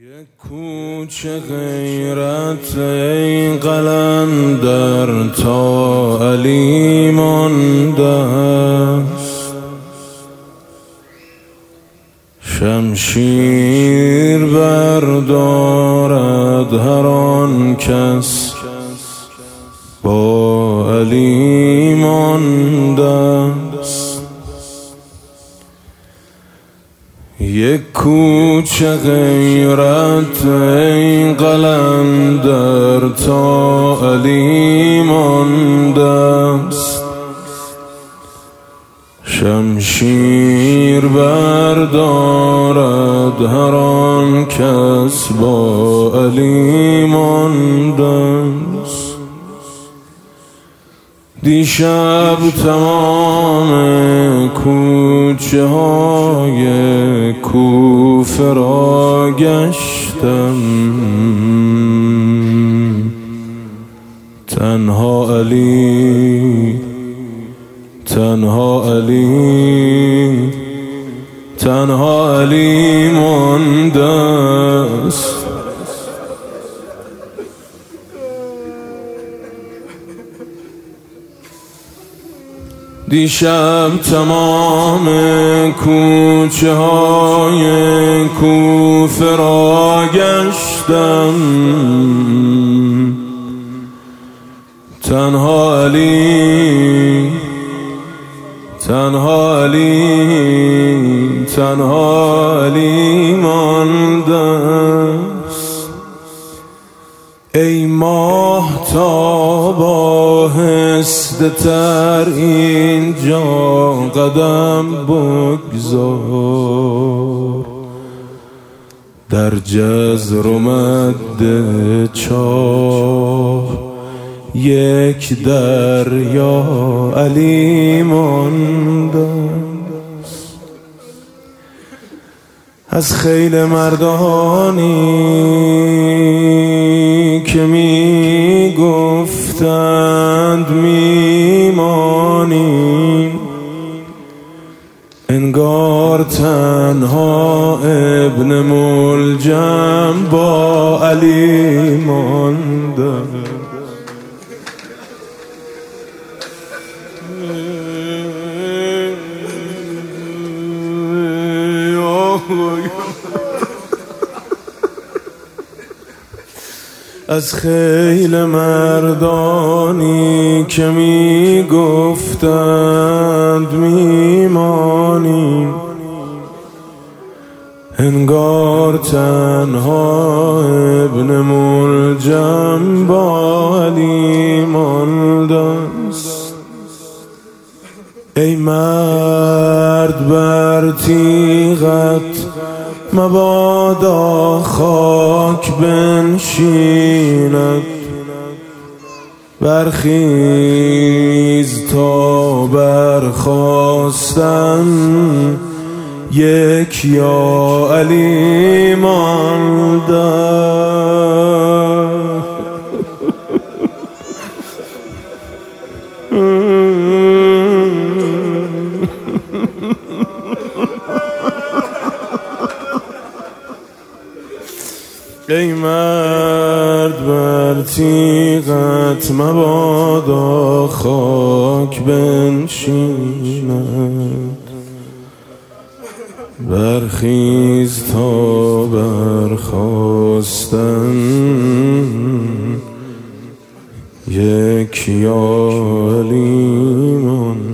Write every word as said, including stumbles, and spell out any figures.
یک کوچه غیرت ای قلندر تا علی مانده است، شمشیر بردارد هر آن کس با علی مانده است. یک کوچه غیرت ای قلندر تا علی مانده است، شمشیر بردارد هر آن کس با علی مانده است. دیشب تمام کوچه های کوفه را گشتم، تنها علی تنها علی تنها علی مانده است. دیشب تمام کوچه های کوفه را گشتم، تنها علی تنها علی تنها علی مانده است. ای ماهتاب آهسته تر اینجا قدم بگذار، در جزر و مد چاه یک دریا علی مانده است. از خیل مردانی که می گفتند میمانیم، انگار تنها ابن ملجم با علی مانده. از خیل مردانی که می گفتند میمانیم، انگار تنها ابن ملجم با علی مانده است. ای مرد بر تیغت مبادا خاک بنشیند، برخیز تا برخاستن یک یا علی مانده. ای مرد بر تیغت مبادا خاک بنشیند، برخیز تا برخاستن یک یا علی مانده.